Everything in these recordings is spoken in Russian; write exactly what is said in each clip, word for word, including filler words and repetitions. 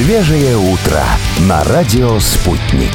Свежее утро на радио «Спутник».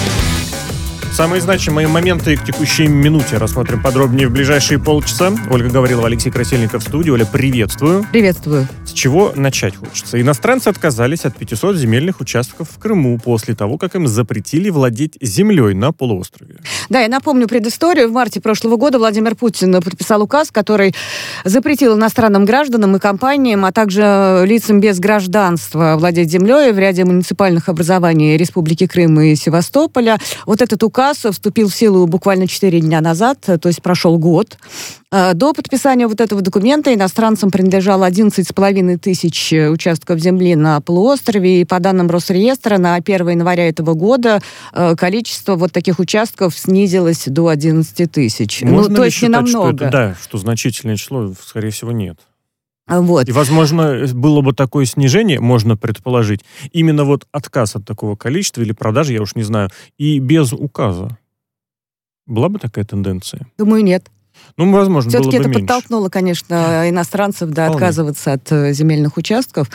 Самые значимые моменты к текущей минуте рассмотрим подробнее в ближайшие полчаса. Ольга Гаврилова, Алексей Красильников в студии. Оля, приветствую. Приветствую. С чего начать хочется? Иностранцы отказались от пятисот земельных участков в Крыму после того, как им запретили владеть землей на полуострове. Да, я напомню предысторию. В марте прошлого года Владимир Путин подписал указ, который запретил иностранным гражданам и компаниям, а также лицам без гражданства владеть землей в ряде муниципальных образований Республики Крым и Севастополя. Вот этот указ вступил в силу буквально четыре дня назад, то есть прошел год. До подписания вот этого документа иностранцам принадлежало одиннадцать с половиной тысяч участков земли на полуострове, и по данным Росреестра на первого января этого года количество вот таких участков снизилось до одиннадцати тысяч. Можно ну, то ли есть считать, не намного. Что это, да, что значительное число, скорее всего, нет. Вот. И, возможно, было бы такое снижение, можно предположить, именно вот отказ от такого количества или продажи, я уж не знаю, и без указа. Была бы такая тенденция? Думаю, нет. Ну, возможно, Все-таки было бы это меньше. подтолкнуло, конечно, иностранцев да, отказываться от земельных участков.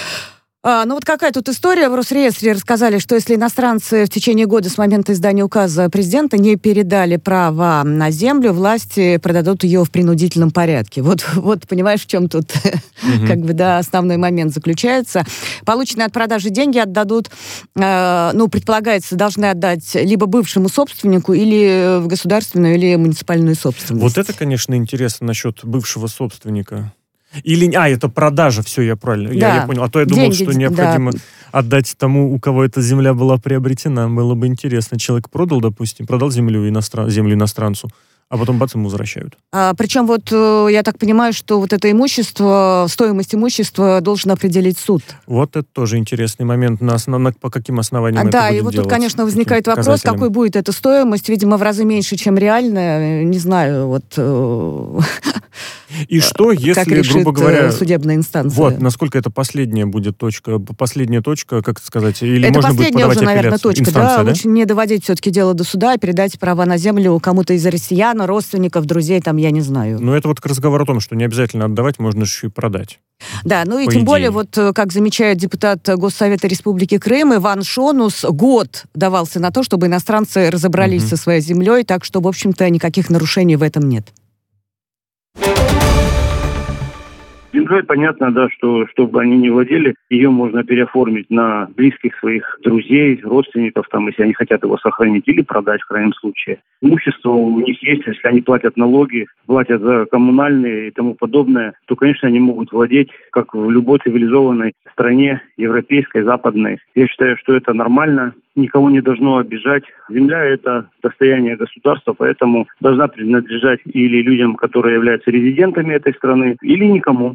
А, ну вот какая тут история. В Росреестре рассказали, что если иностранцы в течение года с момента издания указа президента не передали право на землю, власти продадут ее в принудительном порядке. Вот, вот понимаешь, в чем тут угу. как бы, да, основной момент заключается. Полученные от продажи деньги отдадут, э, ну, предполагается, должны отдать либо бывшему собственнику, или в государственную, или муниципальную собственность. Вот это, конечно, интересно насчет бывшего собственника. Или, а, это продажа, все, я правильно, да. я, я понял. А то я думал, деньги, что необходимо да. отдать тому, у кого эта земля была приобретена. Было бы интересно. Человек продал, допустим, продал землю, иностран... землю иностранцу, а потом бац, ему возвращают. А, причем вот я так понимаю, что вот это имущество, стоимость имущества должен определить суд. Вот это тоже интересный момент. На основ... на... По каким основаниям а, это да, будет и вот делать? тут, конечно, возникает вопрос, какой будет эта стоимость. Видимо, в разы меньше, чем реальная. Не знаю, вот... И что, если, как решит грубо говоря, судебная инстанция? Вот, насколько это последняя будет точка, последняя точка, как сказать, или это можно будет подавать уже, наверное, апелляцию? точка, да? да? Лучше не доводить все-таки дело до суда, а передать права на землю кому-то из россиян, родственников, друзей, там, я не знаю. Ну, это вот разговор о том, что не обязательно отдавать, можно еще и продать. Да, ну и По тем идее. более, вот как замечает депутат Госсовета Республики Крым Иван Шонус, год давался на то, чтобы иностранцы разобрались угу. со своей землей, так что, в общем-то, никаких нарушений в этом нет. Землей понятно, да, что чтобы они не владели, ее можно переоформить на близких своих друзей, родственников, там, если они хотят его сохранить, или продать в крайнем случае. Имущество у них есть, если они платят налоги, платят за коммунальные и тому подобное, то, конечно, они могут владеть, как в любой цивилизованной стране, европейской, западной. Я считаю, что это нормально. Никого не должно обижать. Земля – это достояние государства, поэтому должна принадлежать или людям, которые являются резидентами этой страны, или никому.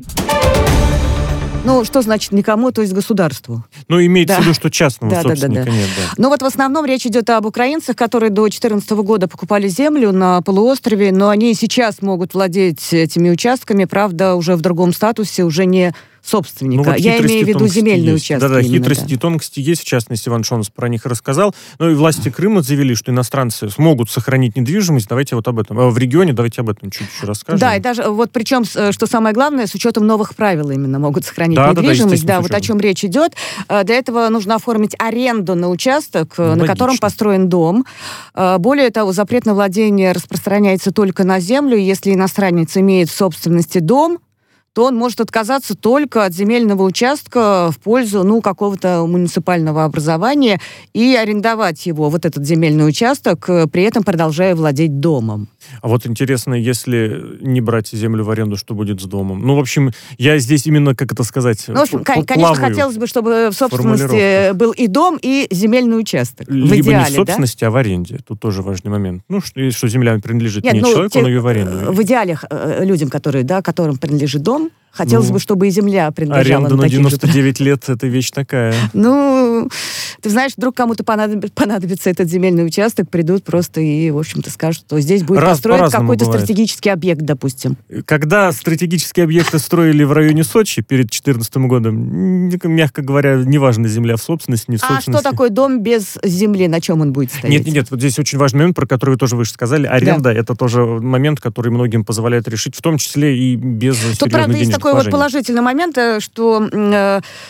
Ну, что значит никому, то есть государству? Ну, имеется да. в виду, что частного да, собственника да, да, да. нет. Да. Ну, вот в основном речь идет об украинцах, которые до две тысячи четырнадцатого года покупали землю на полуострове, но они и сейчас могут владеть этими участками, правда, уже в другом статусе, уже не собственника. Ну, вот я имею в виду земельные есть. участки. Да-да, именно, хитрости да. и тонкости есть, в частности, Иван Шонус про них рассказал. Ну и власти Крыма заявили, что иностранцы смогут сохранить недвижимость. Давайте вот об этом. А в регионе давайте об этом чуть еще расскажем. Да, и даже вот причем, что самое главное, с учетом новых правил именно могут сохранить да, недвижимость. Да, да, да, вот о чем речь идет. Для этого нужно оформить аренду на участок, ну, на логично. котором построен дом. Более того, запрет на владение распространяется только на землю. Если иностранец имеет в собственности дом, то он может отказаться только от земельного участка в пользу, ну, какого-то муниципального образования и арендовать его, вот этот земельный участок, при этом продолжая владеть домом. А вот интересно, если не брать землю в аренду, что будет с домом? Ну, в общем, я здесь именно, как это сказать, ну, в общем, конечно, хотелось бы, чтобы в собственности был и дом, и земельный участок. Либо в идеале, не в собственности, да? а в аренде. Тут тоже важный момент. Ну, что, что земля принадлежит Нет, не ну, человеку, те, но ее в аренду. В идеале людям, которые, да, которым принадлежит дом, хотелось ну, бы, чтобы и земля принадлежала. Аренда на, на девяносто девять лет – это вещь такая. Ну, ты знаешь, вдруг кому-то понадоб... понадобится этот земельный участок, придут просто и, в общем-то, скажут, что здесь будет Раз, построен какой-то бывает. стратегический объект, допустим. Когда стратегические объекты строили в районе Сочи перед две тысячи четырнадцатым годом, мягко говоря, неважно, земля в собственности, не в собственности. А что такое дом без земли? На чем он будет стоять? Нет, нет, нет, вот здесь очень важный момент, про который вы тоже выше сказали. Аренда да. – это тоже момент, который многим позволяет решить, в том числе и без серьезных денежных вложений. Тут, правда, есть такой вот положительный момент, что э,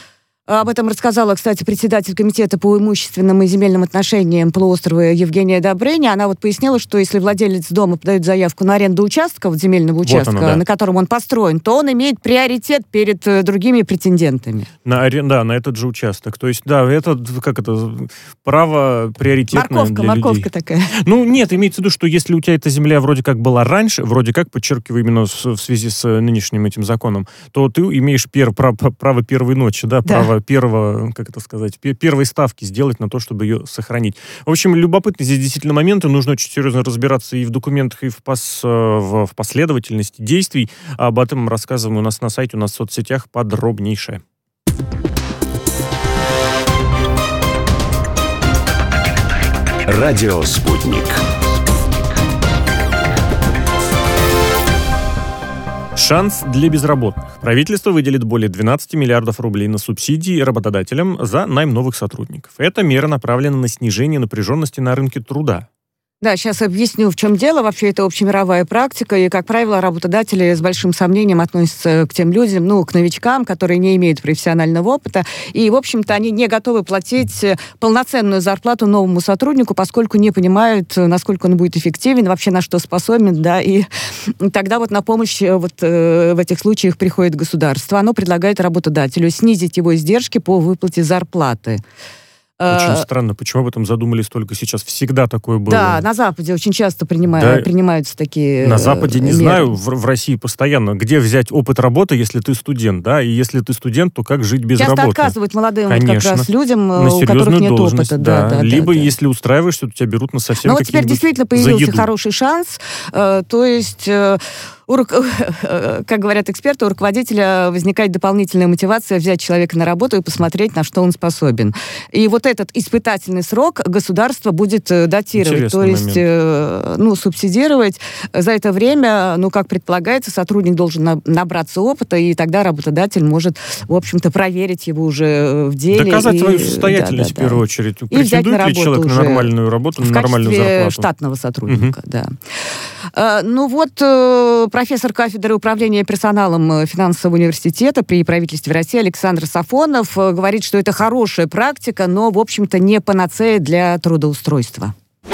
Об этом рассказала, кстати, председатель комитета по имущественным и земельным отношениям полуострова Евгения Добрыня. Она вот пояснила, что если владелец дома подает заявку на аренду участка, вот земельного участка, вот оно, да. на котором он построен, то он имеет приоритет перед другими претендентами. На арен... Да, на этот же участок. То есть, да, это, как это, право приоритетное морковка, для морковка людей. такая. Ну, нет, имеется в виду, что если у тебя эта земля вроде как была раньше, вроде как, подчеркиваю, именно в связи с нынешним этим законом, то ты имеешь пер... право первой ночи, да, да. право первого, как это сказать, первой ставки сделать на то, чтобы ее сохранить. В общем, любопытны здесь действительно моменты, нужно очень серьезно разбираться и в документах, и в, пос, в, в последовательности действий. Об этом рассказываем у нас на сайте, у нас в соцсетях подробнейшее. Радио «Спутник». Шанс для безработных. Правительство выделит более двенадцать миллиардов рублей на субсидии работодателям за найм новых сотрудников. Эта мера направлена на снижение напряженности на рынке труда. Да, сейчас объясню, в чем дело. Вообще, это общемировая практика, и, как правило, работодатели с большим сомнением относятся к тем людям, ну, к новичкам, которые не имеют профессионального опыта, и, в общем-то, они не готовы платить полноценную зарплату новому сотруднику, поскольку не понимают, насколько он будет эффективен, вообще на что способен, да, и тогда вот на помощь вот э, в этих случаях приходит государство. Оно предлагает работодателю снизить его издержки по выплате зарплаты. Очень странно, почему об этом задумались только сейчас? Всегда такое было. Да, на Западе очень часто принимают, да, принимаются такие На Западе, не меры. знаю, в, в России постоянно. Где взять опыт работы, если ты студент, да? И если ты студент, то как жить без часто работы? Часто отказывают молодым вот как раз людям, на у которых нет опыта. Да. Да, да, Либо, да, да. если устраиваешься, то тебя берут на совсем Но вот теперь действительно появился хороший шанс. Э, то есть... Э, У, как говорят эксперты, у руководителя возникает дополнительная мотивация взять человека на работу и посмотреть, на что он способен. И вот этот испытательный срок государство будет датировать, Интересный то есть момент. ну, субсидировать. За это время, ну, как предполагается, сотрудник должен набраться опыта, и тогда работодатель может, в общем-то, проверить его уже в деле. Доказать и, свою состоятельность, да, да, в первую да. очередь. И взять на работу ли человек на нормальную работу, на нормальную зарплату? В качестве штатного сотрудника, угу. да. А, ну вот... Профессор кафедры управления персоналом финансового университета при правительстве России Александр Сафонов говорит, что это хорошая практика, но, в общем-то, не панацея для трудоустройства.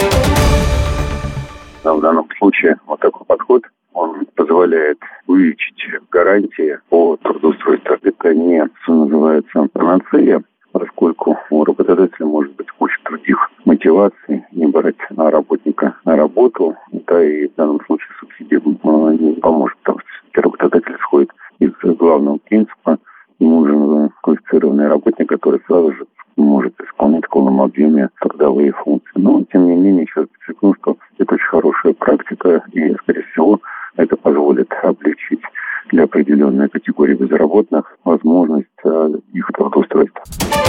В данном случае вот такой подход, он позволяет увеличить гарантии по трудоустройству. Это не, что называется, панацея, поскольку у работодателя может быть куча других мотиваций не брать работника на работу, да, и в данном случае субсидия не поможет, потому что работодатель исходит из главного принципа: ему нужен квалифицированный работник, который сразу же может исполнять в полном объеме трудовые функции. Но, тем не менее, сейчас подчеркну, что это очень хорошая практика, и, скорее всего, это позволит облегчить для определенной категории безработных возможность э, их трудоустройства.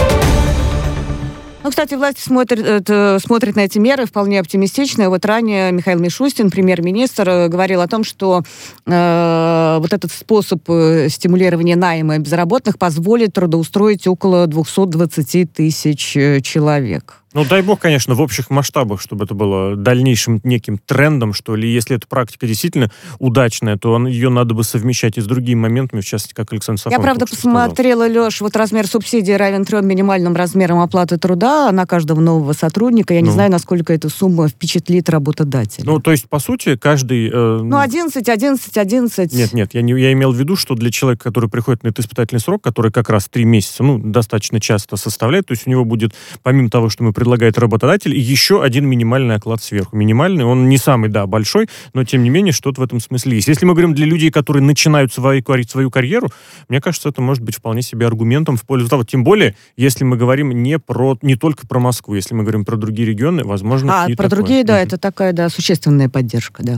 Ну, кстати, власти смотрят, смотрят на эти меры вполне оптимистично. Вот ранее Михаил Мишустин, премьер-министр, говорил о том, что э, вот этот способ стимулирования найма безработных позволит трудоустроить около двести двадцать тысяч человек. Ну, дай бог, конечно, в общих масштабах, чтобы это было дальнейшим неким трендом, что ли. Если эта практика действительно удачная, то он, ее надо бы совмещать и с другими моментами, в частности, как Александр Сафонов. Я, правда, посмотрела, Леш, вот размер субсидии равен трем минимальным размерам оплаты труда на каждого нового сотрудника. Я ну. не знаю, насколько эта сумма впечатлит работодателя. Ну, то есть, по сути, каждый... Э... Ну, одиннадцать, одиннадцать, одиннадцать. Нет, нет, я, не, я имел в виду, что для человека, который приходит на этот испытательный срок, который как раз три месяца, ну, достаточно часто составляет, то есть у него будет, помимо того, что мы предлагает работодатель, и еще один минимальный оклад сверху. Минимальный, он не самый, да, большой, но, тем не менее, что-то в этом смысле есть. Если мы говорим для людей, которые начинают свою, свою карьеру, мне кажется, это может быть вполне себе аргументом в пользу того. Тем более, если мы говорим не, про, не только про Москву, если мы говорим про другие регионы, возможно, А, и про такое. другие, да, угу. это такая, да, существенная поддержка, да.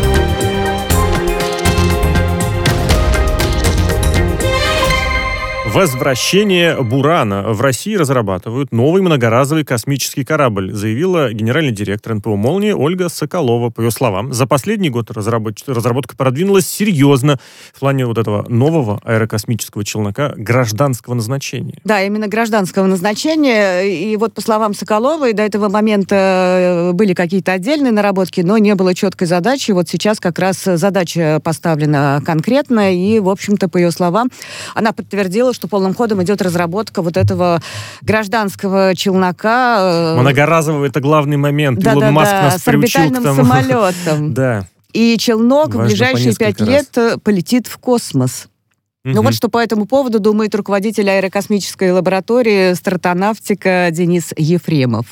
В Возвращение Бурана. В России разрабатывают новый многоразовый космический корабль, заявила генеральный директор эн пэ о «Молния» Ольга Соколова. По ее словам, за последний год разработ... разработка продвинулась серьезно в плане вот этого нового аэрокосмического челнока гражданского назначения. Да, именно гражданского назначения. И вот по словам Соколовой, до этого момента были какие-то отдельные наработки, но не было четкой задачи. Вот сейчас как раз задача поставлена конкретно, и, в общем-то, по ее словам, она подтвердила, что полным ходом идет разработка вот этого гражданского челнока. Многоразовый — это главный момент. Да, Илон да, Маск да, нас с приучил орбитальным к тому. самолетом. Да. И челнок Важно в ближайшие пять лет раз. полетит в космос. Угу. Ну вот что по этому поводу думает руководитель аэрокосмической лаборатории «Стратонавтика» Денис Ефремов.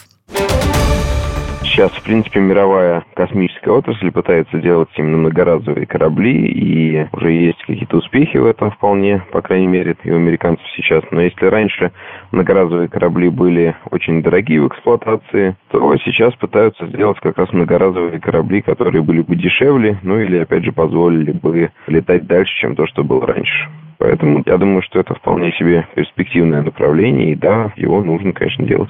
Сейчас, в принципе, мировая космическая отрасль пытается делать именно многоразовые корабли, и уже есть какие-то успехи в этом вполне, по крайней мере, и у американцев сейчас. Но если раньше многоразовые корабли были очень дорогие в эксплуатации, то сейчас пытаются сделать как раз многоразовые корабли, которые были бы дешевле, ну или, опять же, позволили бы летать дальше, чем то, что было раньше. Поэтому я думаю, что это вполне себе перспективное направление, и да, его нужно, конечно, делать.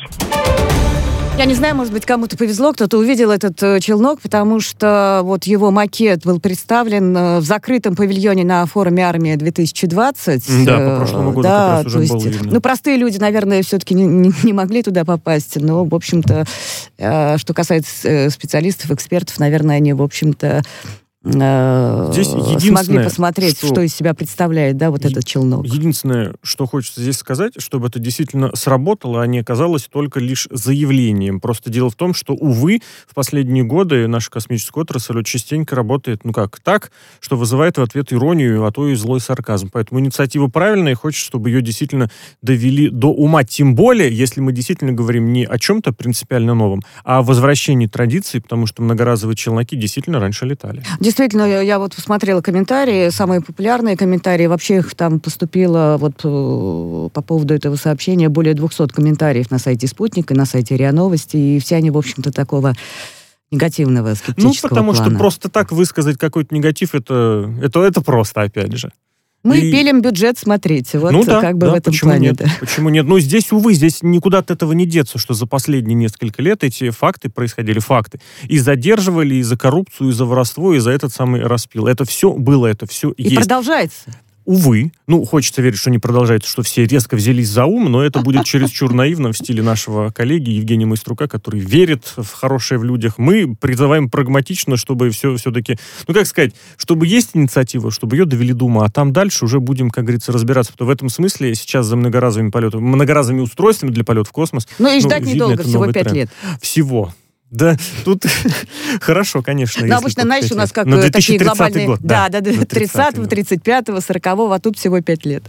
Я не знаю, может быть, кому-то повезло, кто-то увидел этот э, челнок, потому что вот его макет был представлен э, в закрытом павильоне на форуме «Армия-две тысячи двадцать». Да, по прошлому году да, как раз уже было видно. Ну, простые люди, наверное, все-таки не, не, не могли туда попасть, но, в общем-то, э, что касается э, специалистов, экспертов, наверное, они, в общем-то, здесь смогли посмотреть, что... что из себя представляет, да, вот е- этот челнок. Единственное, что хочется здесь сказать, чтобы это действительно сработало, а не оказалось только лишь заявлением. Просто дело в том, что, увы, в последние годы наша космическая отрасль очень частенько работает, ну как, так, что вызывает в ответ иронию, а то и злой сарказм. Поэтому инициатива правильная, и хочется, чтобы ее действительно довели до ума. Тем более, если мы действительно говорим не о чем-то принципиально новом, а о возвращении традиций, потому что многоразовые челноки действительно раньше летали. Действительно, я вот посмотрела комментарии, самые популярные комментарии, вообще их там поступило вот по поводу этого сообщения более двухсот комментариев на сайте «Спутник» и на сайте РИА Новости, и все они, в общем-то, такого негативного, скептического Ну, потому плана. что просто так высказать какой-то негатив, это, это, это просто, опять же. Мы и... пилим бюджет, смотрите, вот ну, да, как бы да, в этом почему плане. Нет? Да. Почему нет? Ну, здесь, увы, здесь никуда от этого не деться, что за последние несколько лет эти факты происходили, факты. И задерживали и за коррупцию, и за воровство, и за этот самый распил. Это все было, это все и есть. И продолжается. Увы. Ну, хочется верить, что не продолжается, что все резко взялись за ум, но это будет чересчур наивно в стиле нашего коллеги Евгения Майструка, который верит в хорошее в людях. Мы призываем прагматично, чтобы все все-таки... Ну, как сказать, чтобы есть инициатива, чтобы ее довели до ума, а там дальше уже будем, как говорится, разбираться. Потому что в этом смысле сейчас за многоразовыми полетами, многоразовыми устройствами для полета в космос... Ну, и ждать ну, недолго, всего пять лет. Всего. Да, тут хорошо, конечно. Ну, обычно, знаешь, у нас как такие глобальные... Год, да, да, да, тридцатого, тридцать пятого, сорокового, а тут всего пять лет.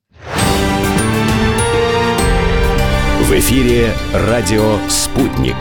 В эфире радио «Спутник».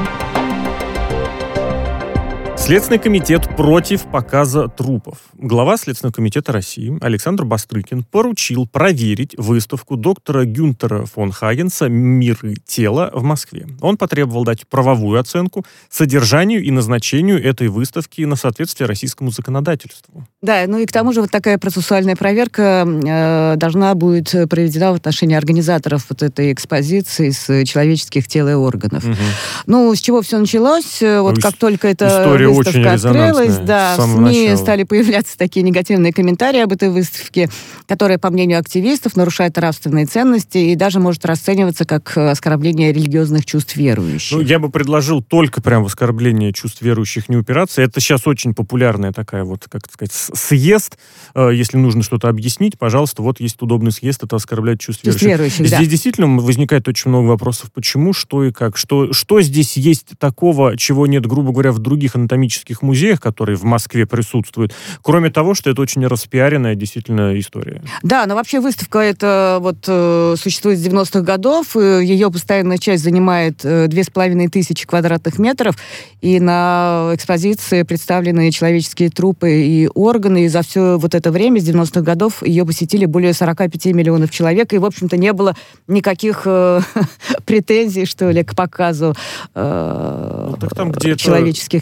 Следственный комитет против показа трупов. Глава Следственного комитета России Александр Бастрыкин поручил проверить выставку доктора Гюнтера фон Хагенса «Миры тела» в Москве. Он потребовал дать правовую оценку содержанию и назначению этой выставки на соответствие российскому законодательству. Да, ну и к тому же вот такая процессуальная проверка э, должна будет проведена в отношении организаторов вот этой экспозиции с человеческих тел и органов. Угу. Ну, с чего все началось? Вот ну, как только это выставка открылась, да, в СМИ начала. Стали появляться такие негативные комментарии об этой выставке, которая, по мнению активистов, нарушает нравственные ценности и даже может расцениваться как оскорбление религиозных чувств верующих. Ну, я бы предложил только прям в оскорбление чувств верующих не упираться. Это сейчас очень популярная такая вот, как сказать, съезд. Если нужно что-то объяснить, пожалуйста, вот есть удобный съезд, это оскорблять чувств верующих. верующих здесь да. действительно возникает очень много вопросов, почему, что и как. Что, что здесь есть такого, чего нет, грубо говоря, в других анатомических музеях, которые в Москве присутствуют, кроме того, что это очень распиаренная действительно история. Да, но вообще выставка это вот э, существует с девяностых годов, ее постоянная часть занимает э, две с половиной тысячи квадратных метров, и на экспозиции представлены человеческие трупы и органы, и за все вот это время, с девяностых годов, ее посетили более сорок пять миллионов человек, и, в общем-то, не было никаких э, претензий, что ли, к показу э, ну, так там, где человеческих это, тел и органов.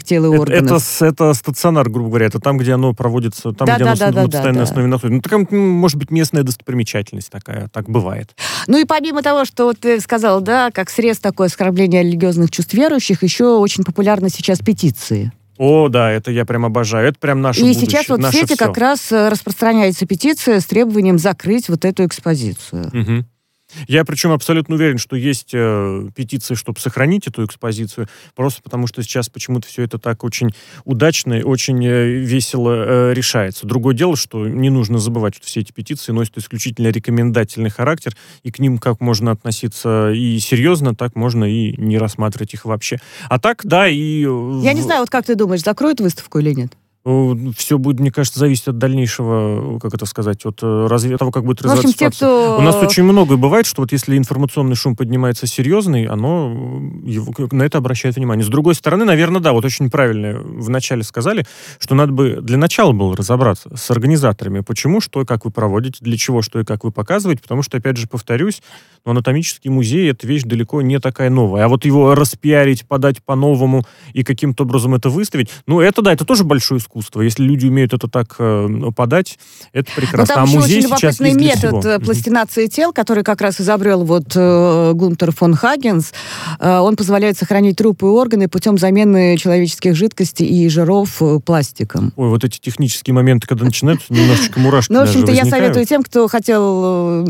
органов. Это, это стационар, грубо говоря, это там, где оно проводится, там, да, где да, оно да, на да, постоянной да, основе да. находится. Ну, такая, может быть, местная достопримечательность такая, так бывает. Ну и помимо того, что вот ты сказал, да, как средств такое оскорбление религиозных чувств верующих, еще очень популярны сейчас петиции. О, да, это я прям обожаю. Это прям наше и будущее. И сейчас вот в сети все. как раз распространяется петиция с требованием закрыть вот эту экспозицию. Угу. Я причем абсолютно уверен, что есть э, петиции, чтобы сохранить эту экспозицию, просто потому что сейчас почему-то все это так очень удачно и очень э, весело э, решается. Другое дело, что не нужно забывать, что все эти петиции носят исключительно рекомендательный характер, и к ним как можно относиться и серьезно, так можно и не рассматривать их вообще. А так, да, и... Я не знаю, вот как ты думаешь, закроют выставку или нет? Все будет, мне кажется, зависеть от дальнейшего, как это сказать, от разве... того, как будет развиваться в общем, ситуация. Те, кто... У нас очень многое бывает, что вот если информационный шум поднимается серьезный, оно его, на это обращает внимание. С другой стороны, наверное, да, вот очень правильно вначале сказали, что надо бы для начала было разобраться с организаторами, почему, что и как вы проводите, для чего, что и как вы показываете, потому что, опять же, повторюсь, ну, анатомический музей — это вещь далеко не такая новая. А вот его распиарить, подать по-новому и каким-то образом это выставить, ну, это, да, это тоже большое искусство. Если люди умеют это так э, подать, это прекрасно. Ну, там а еще музей очень сейчас любопытный есть для метод всего. пластинации тел, который как раз изобрел вот э, Гунтер фон Хагенс. Э, он позволяет сохранить трупы и органы путем замены человеческих жидкостей и жиров э, пластиком. Ой, вот эти технические моменты, когда начинаются, немножечко мурашки Ну, в общем-то, я возникают. советую тем, кто хотел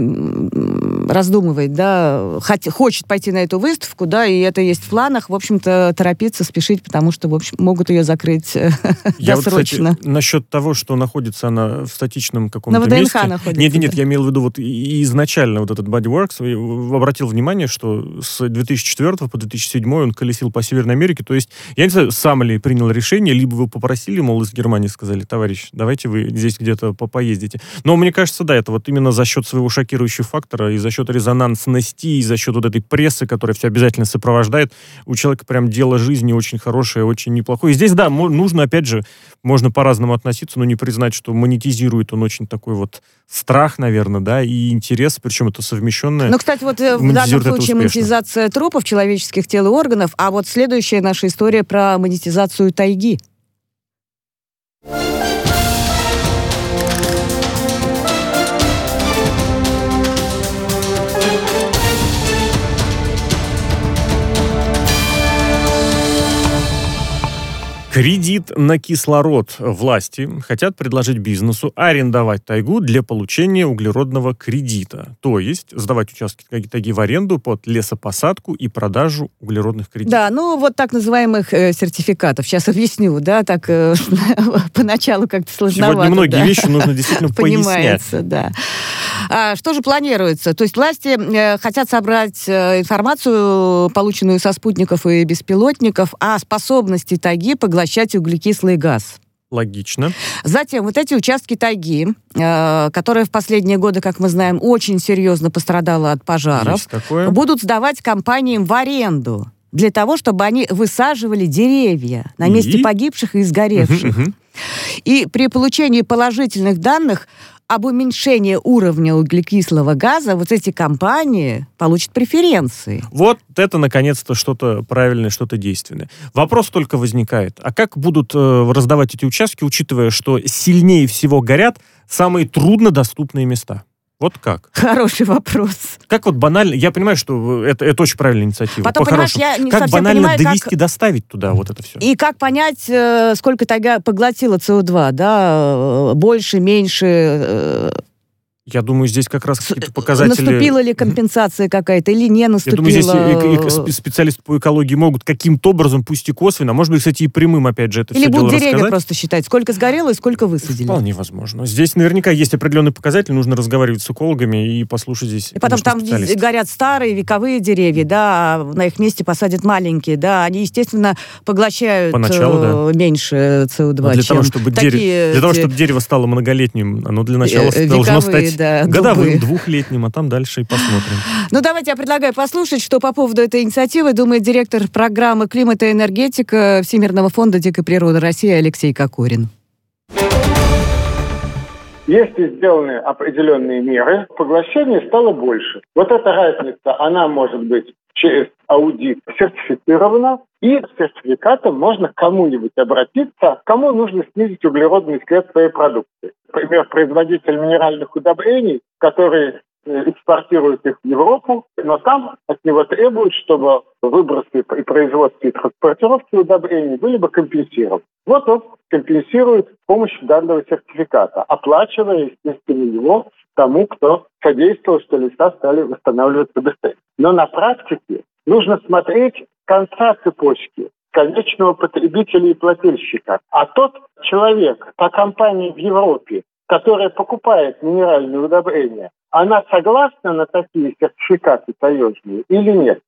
раздумывать, да, хочет пойти на эту выставку, да, и это есть в планах, в общем-то, торопиться, спешить, потому что, в общем, могут ее закрыть я досрочно. Вот, кстати, насчет того, что находится она в статичном каком-то на ВДНХ месте... находится. Нет, нет, да. я имел в виду вот и изначально вот этот Bodyworks, обратил внимание, что с две тысячи четвёртого по две тысячи седьмой он колесил по Северной Америке, то есть, я не знаю, сам ли принял решение, либо вы попросили, мол, из Германии сказали, товарищ, давайте вы здесь где-то поездите. Но мне кажется, да, это вот именно за счет своего шокирующего фактора и за счет резонансности, и за счет вот этой прессы, которая все обязательно сопровождает, у человека прям дело жизни очень хорошее, очень неплохое. И здесь, да, нужно, опять же, можно по-разному относиться, но не признать, что монетизирует он очень такой вот страх, наверное, да, и интерес, причем это совмещенное. Ну, кстати, вот в данном случае монетизация трупов, человеческих тел и органов, а вот следующая наша история про монетизацию тайги. Кредит на кислород. Власти хотят предложить бизнесу арендовать тайгу для получения углеродного кредита. То есть сдавать участки тайги в аренду под лесопосадку и продажу углеродных кредитов. Да, ну вот так называемых э, сертификатов. Сейчас объясню, да, так э, поначалу как-то сложновато. Сегодня многие да. вещи нужно действительно пояснять. Понимается, да. А, что же планируется? То есть власти э, хотят собрать э, информацию, полученную со спутников и беспилотников, о способности тайги поглощать углекислый газ. Логично. Затем вот эти участки тайги, э, которые в последние годы, как мы знаем, очень серьезно пострадала от пожаров, будут сдавать компаниям в аренду для того, чтобы они высаживали деревья на месте и? погибших и сгоревших. Uh-huh, uh-huh. И при получении положительных данных об уменьшении уровня углекислого газа вот эти компании получат преференции. Вот это, наконец-то, что-то правильное, что-то действенное. Вопрос только возникает. А как будут э, раздавать эти участки, учитывая, что сильнее всего горят самые труднодоступные места? Вот как? Хороший вопрос. Как вот банально... Я понимаю, что это, это очень правильная инициатива. Потом, понимаешь, я не как совсем банально понимаю, довести, как... доставить туда вот это все? И как понять, сколько тайга поглотила си о два, да? Больше, меньше... Я думаю, здесь как раз какие-то показатели... Наступила ли компенсация какая-то или не наступила? Я думаю, здесь специалисты по экологии могут каким-то образом, пусть и косвенно, может быть, кстати, и прямым, опять же, это или все дело рассказать. Или будут деревья просто считать, сколько сгорело и сколько высадили. Вполне возможно. Здесь наверняка есть определенный показатель, нужно разговаривать с экологами и послушать здесь. И потом там горят старые вековые деревья, да, а на их месте посадят маленькие, да, они, естественно, поглощают Поначалу, да. меньше си о два, для чем того, чтобы такие... Дерево, для того, чтобы дерево стало многолетним, оно для начала вековые, должно стать да, годовым, двухлетним, а там дальше и посмотрим. Ну, давайте я предлагаю послушать, что по поводу этой инициативы думает директор программы «Климат и энергетика» Всемирного фонда дикой природы России Алексей Кокорин. Если сделаны определенные меры, поглощение стало больше. Вот эта разница, она может быть через аудит сертифицировано, и с сертификатом можно к кому-нибудь обратиться, кому нужно снизить углеродный след своей продукции. Например, производитель минеральных удобрений, который экспортирует их в Европу, но там от него требуют, чтобы выбросы при производстве и транспортировке удобрений были бы компенсированы. Вот он компенсирует с помощью данного сертификата, оплачивая, естественно, его тому, кто содействовал, что леса стали восстанавливаться быстрее. Но на практике нужно смотреть с конца цепочки конечного потребителя и плательщика. А тот человек, та компания в Европе, которая покупает минеральные удобрения, она согласна на такие сертификаты таежные или нет?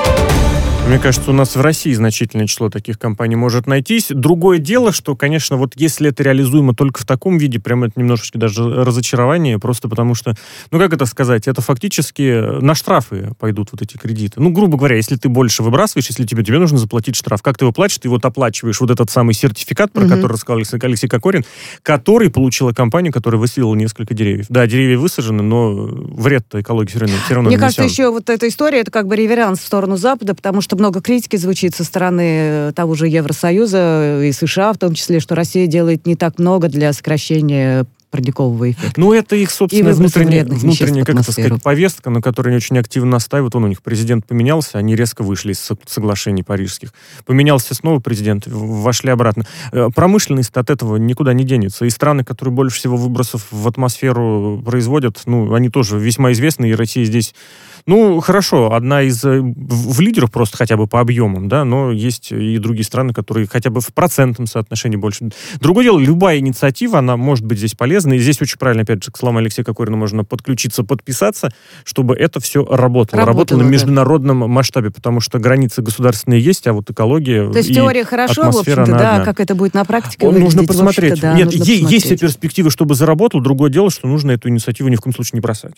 Мне кажется, у нас в России значительное число таких компаний может найтись. Другое дело, что, конечно, вот если это реализуемо только в таком виде, прям это немножечко даже разочарование, просто потому что, ну как это сказать, это фактически на штрафы пойдут вот эти кредиты. Ну, грубо говоря, если ты больше выбрасываешь, если тебе, тебе нужно заплатить штраф, как ты его платишь? Ты вот оплачиваешь вот этот самый сертификат, про mm-hmm. который рассказал Алексей Кокорин, который получила компания, которая высадила несколько деревьев. Да, деревья высажены, но вред-то экологии все равно, все равно Мне нанесен. кажется, еще вот эта история, это как бы реверанс в сторону Запада, потому что много критики звучит со стороны того же Евросоюза и США, в том числе, что Россия делает не так много для сокращения парникового эффекта. Ну, это их, собственно, внутренняя, внутренняя как это сказать, повестка, на которую они очень активно настаивают. Он у них президент поменялся, они резко вышли из соглашений парижских. Поменялся снова президент, вошли обратно. Промышленность от этого никуда не денется. И страны, которые больше всего выбросов в атмосферу производят, ну, они тоже весьма известны, и Россия здесь, ну, хорошо, одна из в лидеров просто хотя бы по объемам, да, но есть и другие страны, которые хотя бы в процентном соотношении больше. Другое дело, любая инициатива, она может быть здесь полезна, и здесь очень правильно, опять же, к словам Алексея Кокорина, можно подключиться, подписаться, чтобы это все работало. Работало, работало на международном да. масштабе, потому что границы государственные есть, а вот экология. То есть теория хорошо, в общем-то, да, одна. Как это будет на практике выглядеть. Нужно посмотреть. Да, Нет, нужно е- посмотреть. Есть все перспективы, чтобы заработал. Другое дело, что нужно эту инициативу ни в коем случае не бросать.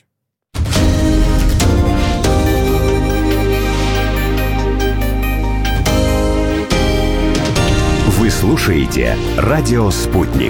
Вы слушаете «Радио Спутник».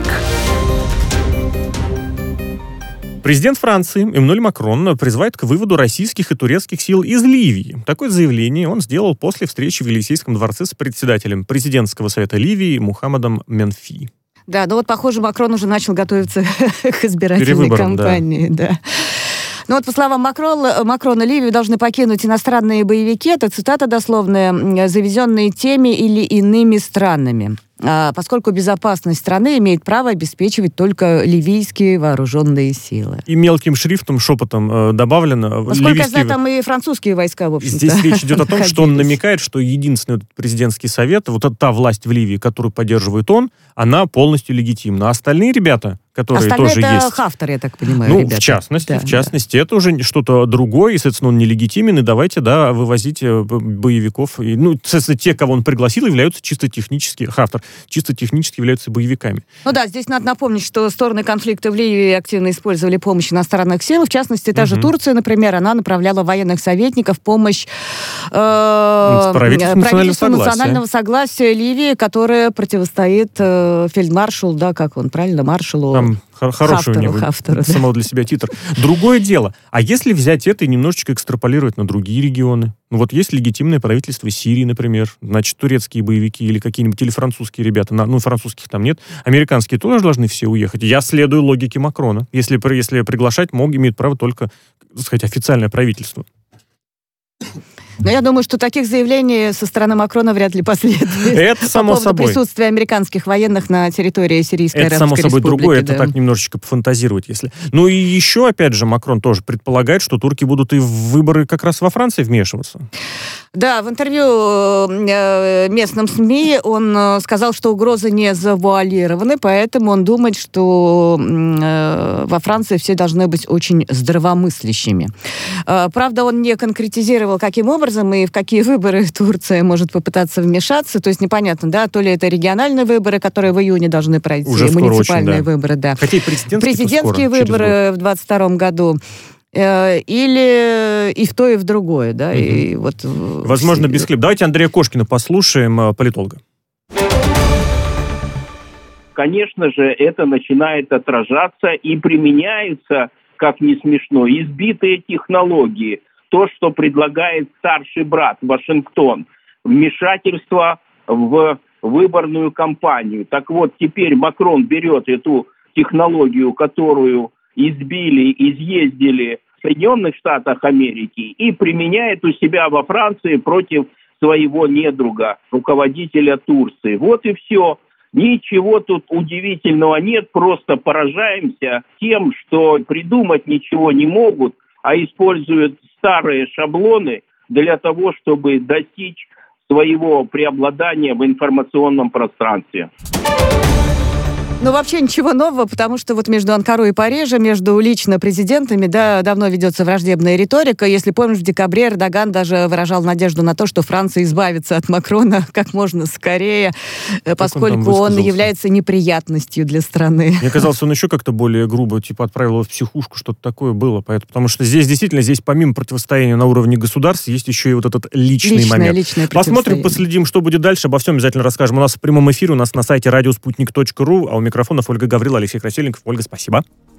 Президент Франции Эммануэль Макрон призывает к выводу российских и турецких сил из Ливии. Такое заявление он сделал после встречи в Елисейском дворце с председателем президентского совета Ливии Мухаммадом Менфи. Да, ну вот, похоже, Макрон уже начал готовиться к избирательной кампании. Да. Да. Ну вот, по словам Макрона, Макрона, Ливию должны покинуть иностранные боевики, это цитата дословная, завезенные теми или иными странами. Поскольку безопасность страны имеет право обеспечивать только ливийские вооруженные силы. И мелким шрифтом, шепотом э, добавлено... Насколько ливийские... я знаю, там и французские войска, в общем-то. Здесь речь идет о том, что он намекает, что единственный президентский совет, вот та власть в Ливии, которую поддерживает он, она полностью легитимна. А остальные ребята, которые Остальные тоже это есть... Хафтар, я так понимаю, Ну, ребята. в частности, да, в частности, да. это уже что-то другое, и, соответственно, он нелегитимен, и давайте, да, вывозить боевиков. И, ну, соответственно, те, кого он пригласил, являются чисто технически... Хафтар чисто технически являются боевиками. Ну да, здесь надо напомнить, что стороны конфликта в Ливии активно использовали помощь иностранных сил. В частности, та же угу. Турция, например, она направляла военных советников в помощь э, правительству, правительству национального, национального согласия Ливии, которое противостоит э, фельдмаршалу, да, как он правильно, маршалу... Там хороший Хафтару, у него Хафтару, самого для себя титр. Другое дело, а если взять это и немножечко экстраполировать на другие регионы? Ну вот есть легитимное правительство Сирии, например, значит, турецкие боевики или какие-нибудь, или французские ребята, ну, французских там нет, американские тоже должны все уехать. Я следую логике Макрона. Если, если приглашать, мог, имеет право только, так сказать, официальное правительство. Но я думаю, что таких заявлений со стороны Макрона вряд ли последует. Это само по поводу собой. присутствия американских военных на территории Сирийской это Арабской Республики. Это само собой другое, да. это так немножечко пофантазировать, если... Ну и еще, опять же, Макрон тоже предполагает, что турки будут и в выборы как раз во Франции вмешиваться. Да, в интервью местным СМИ он сказал, что угрозы не завуалированы, поэтому он думает, что во Франции все должны быть очень здравомыслящими. Правда, он не конкретизировал, каким образом и в какие выборы Турция может попытаться вмешаться. То есть непонятно, да, то ли это региональные выборы, которые в июне должны пройти, уже муниципальные очень, да. выборы, да. Хотя и президентские, президентские скоро, выборы в двадцать втором году. Или и в то, и в другое, да. Угу. И вот, возможно, без хлеба. Давайте Андрея Кошкина послушаем, политолога. Конечно же, это начинает отражаться и применяются, как не смешно, избитые технологии. В то, что предлагает старший брат Вашингтон. Вмешательство в выборную кампанию. Так вот, теперь Макрон берет эту технологию, которую избили, изъездили в Соединенных Штатах Америки, и применяет у себя во Франции против своего недруга, руководителя Турции. Вот и все. Ничего тут удивительного нет, просто поражаемся тем, что придумать ничего не могут, а используют старые шаблоны для того, чтобы достичь своего преобладания в информационном пространстве. Ну, вообще ничего нового, потому что вот между Анкарой и Парижем, между лично президентами, да, давно ведется враждебная риторика. Если помнишь, в декабре Эрдоган даже выражал надежду на то, что Франция избавится от Макрона как можно скорее, так поскольку он, он является неприятностью для страны. Мне казалось, он еще как-то более грубо, типа, отправил его в психушку, что-то такое было. Поэтому, потому что здесь действительно, здесь помимо противостояния на уровне государств, есть еще и вот этот личный личное, момент. Личное Посмотрим, последим, что будет дальше. Обо всем обязательно расскажем. У нас в прямом эфире, у нас на сайте радиоспутник точка ру, а у микрофонов Ольга Гаврила, Алексей Красильников. Ольга, спасибо.